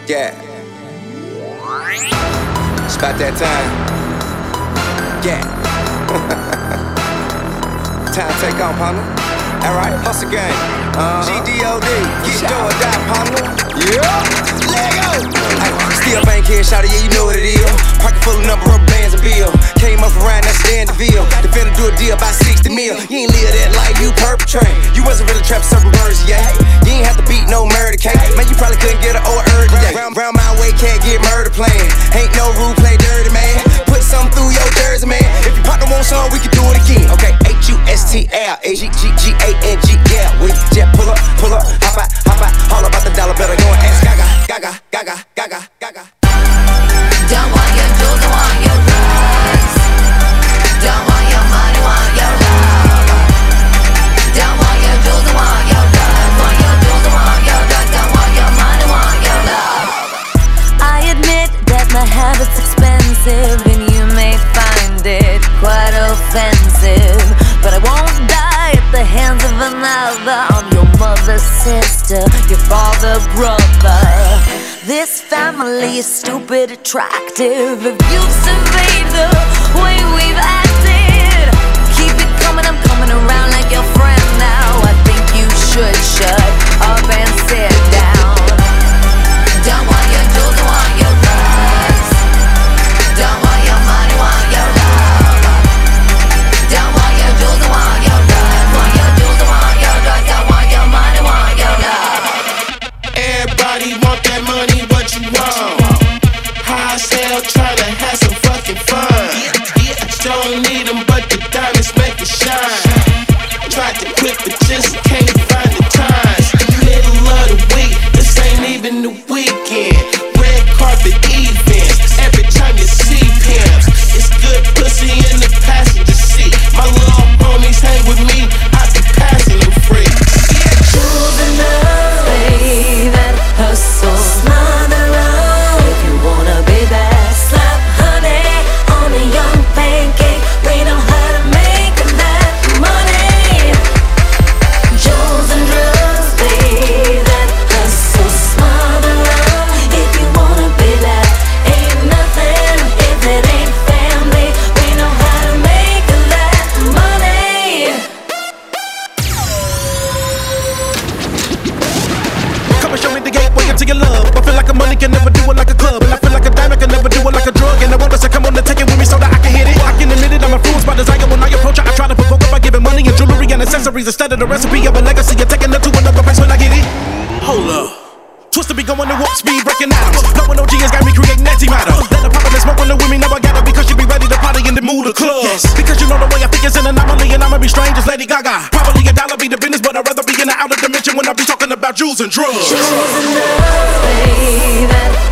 Yeah. It's about that time. Yeah. Time to take off, partner. Alright, hustle game. GDOD, get do or die, partner. Yeah. Lego. Still bank here, shawty, yeah, you know what it is. Pocket full of number rubber bands and bill. Came up around, that's the end of the deal. They finna do a deal about 60 mil. You ain't live that life, you perpetrate. You wasn't really trapping serving birds, yeah. You ain't have to beat no murder case. Man, you probably couldn't get an old earth today. Round my way, can't get murder playing. Ain't no rule, play dirty, man. Put something through your jersey, man. If your partner wants some, we can do it again. Okay, HUSTL, yeah. We just pull up, hop out, all about the dollar, better go and ask Gaga. Don't want your jewels, don't want your drugs. Don't want your money, want your love. Don't want your jewels, don't want your drugs. Want your jewels, don't want your drugs. Don't want your money, want your love. I admit that my habit's expensive, and you may find it quite offensive, but I won't die at the hands of another. I'm your mother's sister, your father, brother. This family is stupid attractive. If you surveyed the way we've acted, keep it coming, I'm coming around like your friend now. I think you should shut up and sit down. Don't want your jewels, don't want your drugs. Don't want your money, want your love. Don't want your jewels, don't want your drugs. Want your jewels, don't want your drugs. Don't want your money, want your love. Everybody want that money, what you want? High sale, tryna have some fucking fun. Don't need them, but the diamonds make it shine. Tried to quit, but just can't find the time. Middle of the week, this ain't even the weekend. Red carpet events, every time you see pimps. It's good pussy in the passenger seat. My little homies hang with me, I be passing them free. Choosing love, baby, hustle, smother up. If you wanna be that slap honey on a young pancake, we know how to make that money. Jewels and drugs, baby, hustle, smother up. If you wanna be that, ain't nothing if it ain't family. We know how to make that money. Come and show me the gateway into your love. I feel like a money can never do it like a club, and I feel like a diamond can never do it like a drug. And I want us to come on and take it with me so that I can hit it. I can admit it, I'm influenced by desire. When I approach her, I try to provoke her by giving money and jewelry and accessories instead of the recipe of a legacy. You're taking her to another place when I get it. Hold up. Twister be going to warp speed, breaking out. Blowing OG has got me creating antimatter. Let the pop and smoke when the women know I got her, because she be ready to party in the mood of club. Yes. Because you know the way I think is an anomaly, and I'ma be strange as Lady Gaga. Probably a dollar be the business, but I'd rather be in the outer dimension when I be talking about jewels and drugs. Choosing love, baby.